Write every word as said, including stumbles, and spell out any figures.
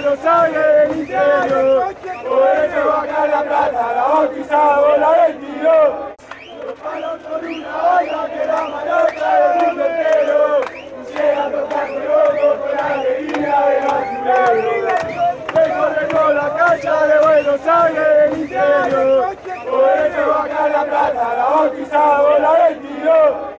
Buenos Aires del interior. Por eso acá en La Plata la bautizamos la veintidós. Los palos con una vaina que la manota del mundo entero. Llega a tocar con con la alegría de basurero. Recorremos la cancha de Buenos Aires del interior. Por eso acá en La Plata la bautizamos la veintidós.